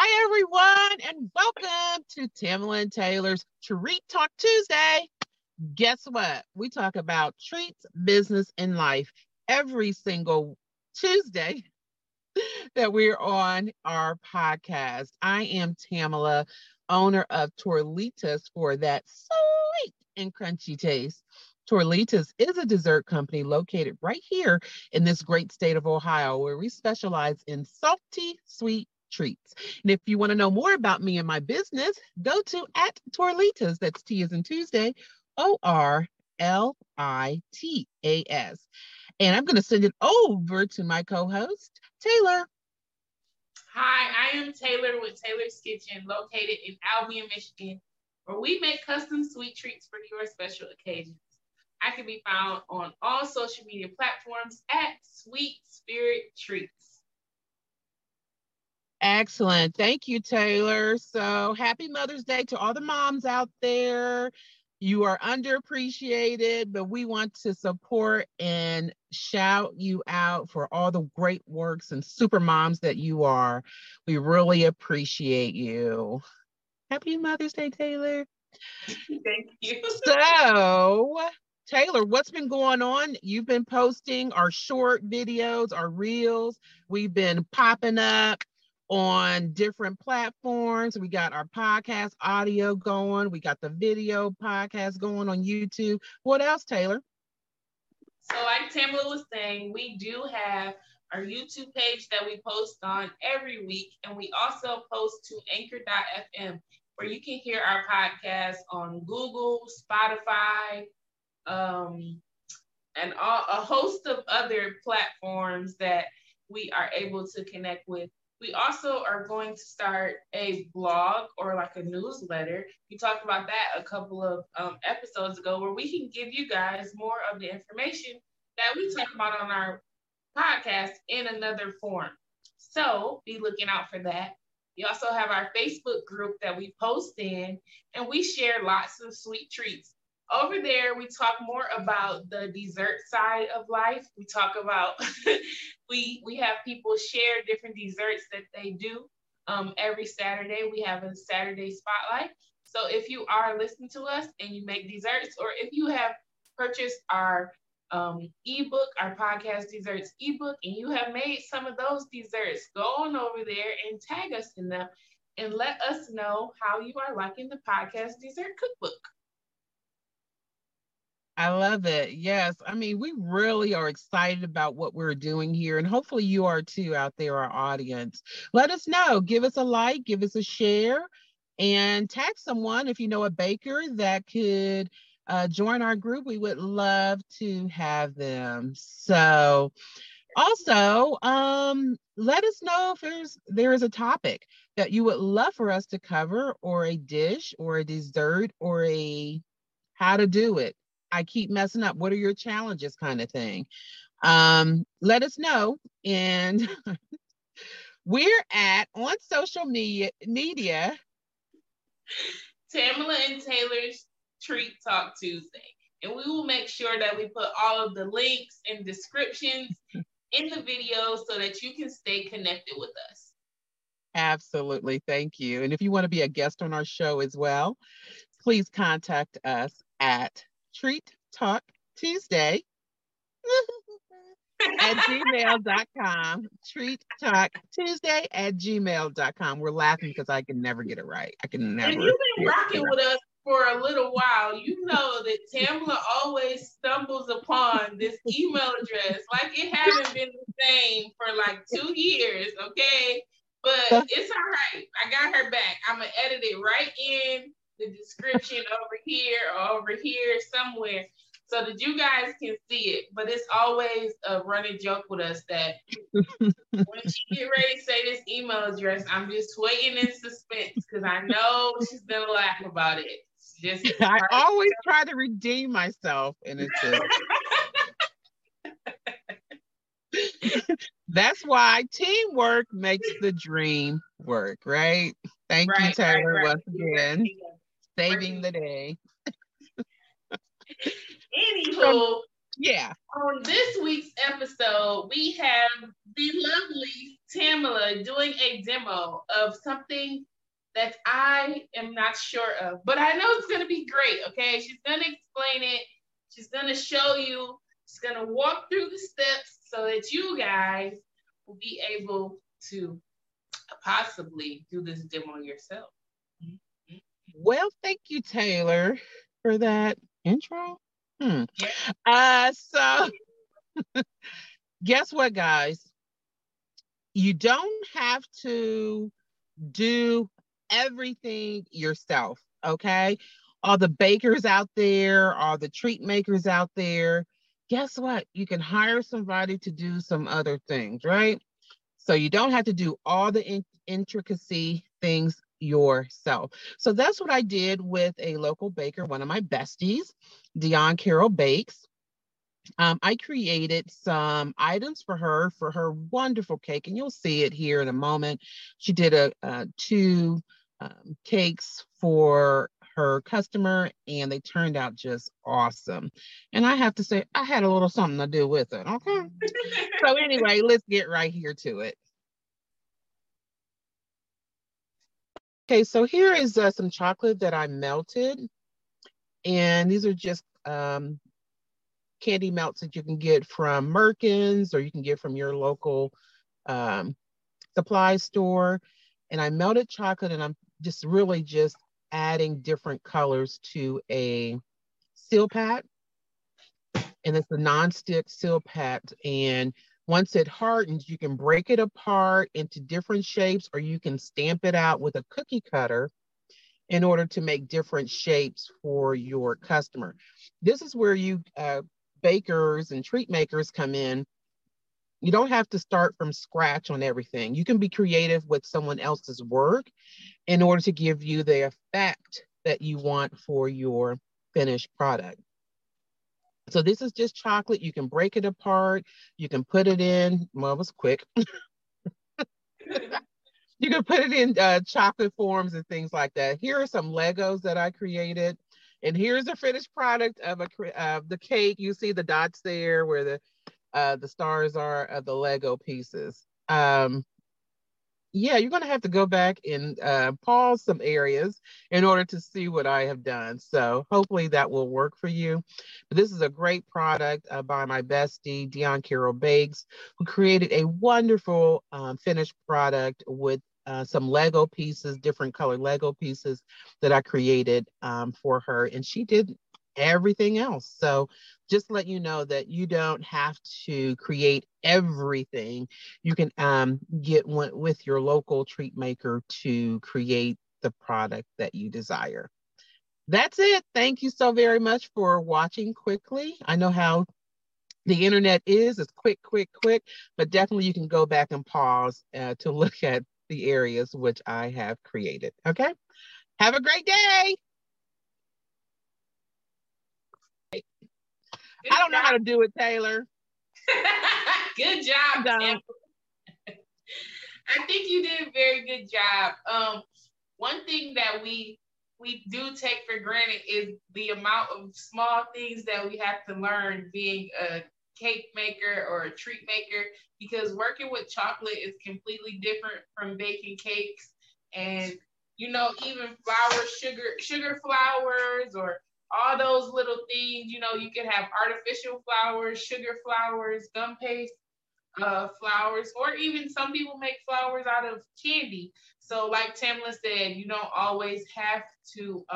Hi, everyone, and welcome to Tamala and Taylor's Treat Talk Tuesday. Guess what? We talk about treats, business, and life every single Tuesday that we're on our podcast. I am Tamala, owner of Torlitas for that sweet and crunchy taste. Torlitas is a dessert company located right here in this great state of Ohio, where we specialize in salty, sweet treats. And if you want to know more about me and my business, go to at Torlitas. That's T as in Tuesday, Orlitas. And I'm going to send it over to my co-host, Taylor. Hi, I am Taylor with Taylor's Kitchen, located in Albion, Michigan, where we make custom sweet treats for your special occasions. I can be found on all social media platforms at Sweet Spirit Treats. Excellent. Thank you, Taylor. So happy Mother's Day to all the moms out there. You are underappreciated, but we want to support and shout you out for all the great works and super moms that you are. We really appreciate you. Happy Mother's Day, Taylor. Thank you. So, Taylor, what's been going on? You've been posting our short videos, our reels. We've been popping up on different platforms. We got our podcast audio going. We got the video podcast going on YouTube. What else, Taylor? So like Tamala was saying, we do have our YouTube page that we post on every week. And we also post to anchor.fm, where you can hear our podcast on Google, Spotify, and a host of other platforms that we are able to connect with. We also are going to start a blog or like a newsletter. We talked about that a couple of episodes ago, where we can give you guys more of the information that we talk about on our podcast in another form. So be looking out for that. We also have our Facebook group that we post in, and we share lots of sweet treats. Over there, we talk more about the dessert side of life. We talk about, we have people share different desserts that they do. Every Saturday, we have a Saturday spotlight. So if you are listening to us and you make desserts, or if you have purchased our ebook, our podcast desserts ebook, and you have made some of those desserts, go on over there and tag us in them and let us know how you are liking the podcast dessert cookbook. I love it. Yes. I mean, we really are excited about what we're doing here, and hopefully you are too out there, our audience. Let us know. Give us a like, give us a share, and tag someone if you know a baker that could join our group. We would love to have them. So also, let us know if there is a topic that you would love for us to cover, or a dish or a dessert or a how to do it. I keep messing up. What are your challenges kind of thing? Let us know. And we're on social media. Tamala and Taylor's Treat Talk Tuesday. And we will make sure that we put all of the links and descriptions in the video so that you can stay connected with us. Absolutely. Thank you. And if you want to be a guest on our show as well, please contact us at Treat Talk Tuesday at gmail.com. Treat Talk Tuesday at gmail.com. We're laughing because I can never get it right. I can never. If you've been rocking with us for a little while, you know that Tamala always stumbles upon this email address like it hasn't been the same for like 2 years, okay? But it's all right. I got her back. I'm going to edit it right in the description over here somewhere, so that you guys can see it. But it's always a running joke with us that when she get ready to say this email address, I'm just waiting in suspense because I know she's gonna laugh about it. I always try to redeem myself, and it's just that's why teamwork makes the dream work, right? Thank you, Taylor, once again. Saving the day. Anywho, yeah. On this week's episode, we have the lovely Tamala doing a demo of something that I am not sure of, but I know it's going to be great. Okay. She's going to explain it. She's going to show you. She's going to walk through the steps so that you guys will be able to possibly do this demo yourself. Well, thank you, Taylor, for that intro. Yeah. So guess what, guys? You don't have to do everything yourself, okay? All the bakers out there, all the treat makers out there, guess what? You can hire somebody to do some other things, right? So you don't have to do all the intricacy things yourself. So that's what I did with a local baker, one of my besties, Dion Carroll Bakes. I created some items for her wonderful cake, and you'll see it here in a moment. She did two cakes for her customer, and they turned out just awesome. And I have to say, I had a little something to do with it. Okay. So anyway, let's get right here to it. Okay, so here is some chocolate that I melted, and these are just candy melts that you can get from Merkins, or you can get from your local supply store. And I melted chocolate, and I'm just really just adding different colors to a seal pat. And it's a non-stick seal pat. And once it hardens, you can break it apart into different shapes, or you can stamp it out with a cookie cutter in order to make different shapes for your customer. This is where you bakers and treat makers come in. You don't have to start from scratch on everything. You can be creative with someone else's work in order to give you the effect that you want for your finished product. So this is just chocolate. You can break it apart. You can put it in, well, it was quick. You can put it in chocolate forms and things like that. Here are some Legos that I created. And here's the finished product of the cake. You see the dots there where the stars are of the Lego pieces. Yeah, you're going to have to go back and pause some areas in order to see what I have done. So hopefully that will work for you. But this is a great product by my bestie, Dion Carroll Bakes, who created a wonderful finished product with some Lego pieces, different colored Lego pieces that I created for her. And she did everything else. So just let you know that you don't have to create everything. You can get one with your local treat maker to create the product that you desire. That's it. Thank you so very much for watching quickly. I know how the internet is. It's quick, quick, quick, but definitely you can go back and pause to look at the areas which I have created. Okay. Have a great day. I don't know how to do it, Taylor. Good job, Taylor. I think you did a very good job. One thing that we do take for granted is the amount of small things that we have to learn being a cake maker or a treat maker, because working with chocolate is completely different from baking cakes. And even flowers, sugar flowers, or all those little things. You can have artificial flowers, sugar flowers, gum paste flowers, or even some people make flowers out of candy. So like Tamla said, you don't always have to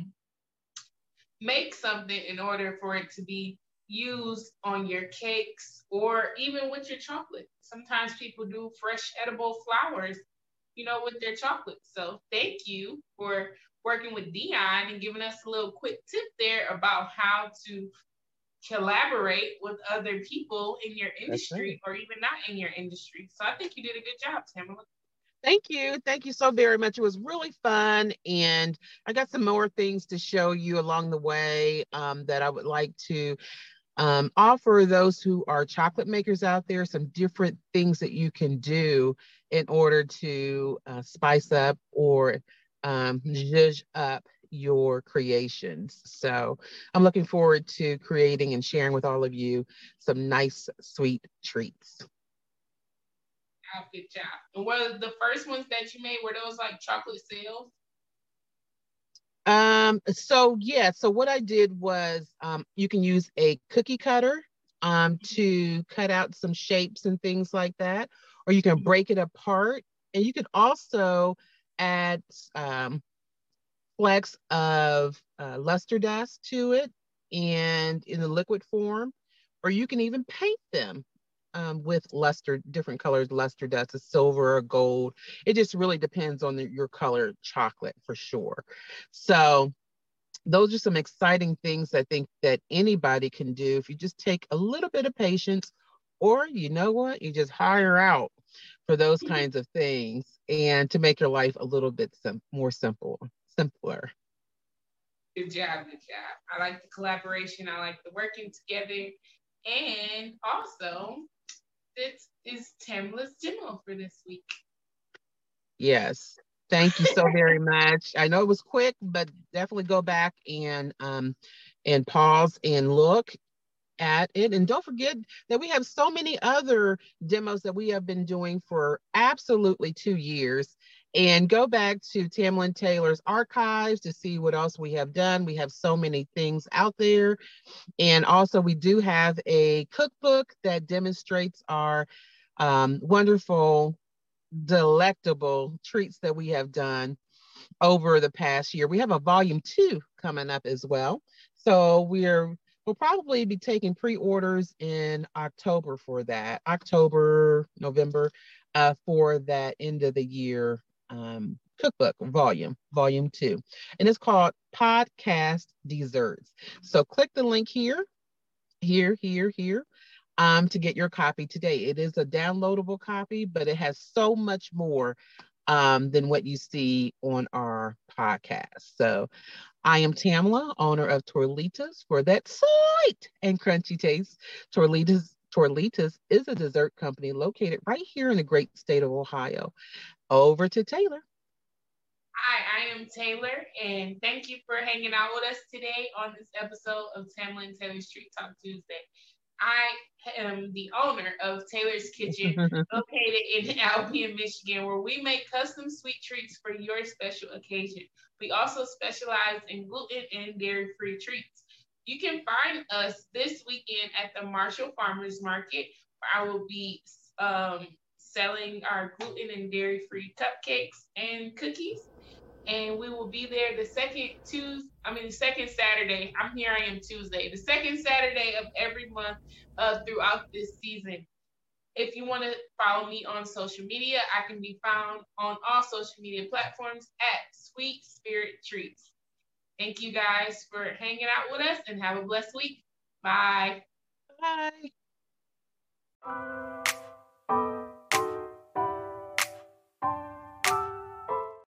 make something in order for it to be used on your cakes or even with your chocolate. Sometimes people do fresh edible flowers, with their chocolate. So thank you for working with Dion and giving us a little quick tip there about how to collaborate with other people in your industry or even not in your industry. So I think you did a good job, Tamala. Thank you. Thank you so very much. It was really fun. And I got some more things to show you along the way that I would like to offer those who are chocolate makers out there, some different things that you can do in order to spice up or zhuzh up your creations. So I'm looking forward to creating and sharing with all of you some nice, sweet treats. Good job. And were the first ones that you made, were those like chocolate sales? So yeah, so what I did was you can use a cookie cutter to cut out some shapes and things like that, or you can break it apart, and you could also add flecks of luster dust to it and in the liquid form, or you can even paint them with luster, different colors, luster dust, a silver or gold. It just really depends on your colored chocolate for sure. So those are some exciting things I think that anybody can do if you just take a little bit of patience, or you know what, you just hire out for those kinds of things and to make your life a little bit more simpler. Good job, good job. I like the collaboration. I like the working together. And also, this is Tamla's demo for this week. Yes. Thank you so very much. I know it was quick, but definitely go back and pause and look at it. And don't forget that we have so many other demos that we have been doing for absolutely 2 years. And go back to Tamlin Taylor's archives to see what else we have done. We have so many things out there. And also, we do have a cookbook that demonstrates our wonderful, delectable treats that we have done over the past year. We have a volume 2 coming up as well. So we'll probably be taking pre-orders in October for that, October, November, for that end of the year cookbook volume 2. And it's called Podcast Desserts. So click the link here, here, to get your copy today. It is a downloadable copy, but it has so much more than what you see on our podcast. So I am Tamla, owner of Torlitas, for that sweet and crunchy taste. Torlitas is a dessert company located right here in the great state of Ohio. Over to Taylor. Hi, I am Taylor, and thank you for hanging out with us today on this episode of Tamla and Taylor's Street Talk Tuesday. I am the owner of Taylor's Kitchen, located in Albion, Michigan, where we make custom sweet treats for your special occasion. We also specialize in gluten and dairy-free treats. You can find us this weekend at the Marshall Farmers Market, where I will be selling our gluten and dairy-free cupcakes and cookies, and we will be there the second Saturday. I am Tuesday, the second Saturday of every month throughout this season. If you want to follow me on social media, I can be found on all social media platforms at Sweet Spirit Treats. Thank you guys for hanging out with us, and have a blessed week. Bye. Bye.